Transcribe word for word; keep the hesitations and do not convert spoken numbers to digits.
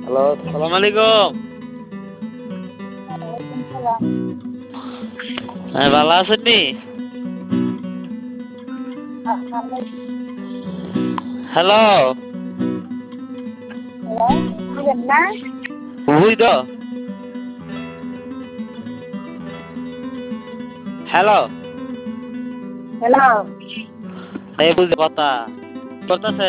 Hello, সালাম আলাইকুম। ওয়ালাইকুম সালাম। হ্যাঁ, ভালো আছেন নি? হ্যালো, হ্যালো, বুঝেন না? বুঝি তো। হ্যালো, হ্যালো, এই বুঝি কথা করতেছে।